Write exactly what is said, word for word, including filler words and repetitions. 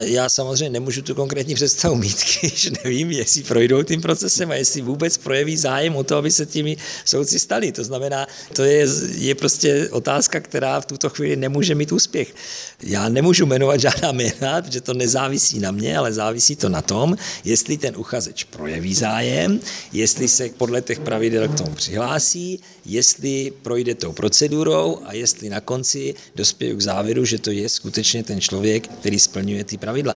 Já samozřejmě nemůžu tu konkrétní představu mít, když nevím, jestli projdou tím procesem a jestli vůbec projeví zájem o to, aby se těmi soudci stali. To znamená, to je, je prostě otázka, která v tuto chvíli nemůže mít úspěch. Já nemůžu jmenovat žádná jména, protože to nezávisí na mě, ale závisí to na tom, jestli ten uchazeč projeví zájem, jestli se podle těch pravidel k tomu přihlásí, jestli projde tou procedurou a jestli na konci dospějí k závěru, že to je skutečně ten člověk, který splňuje ty pravidla.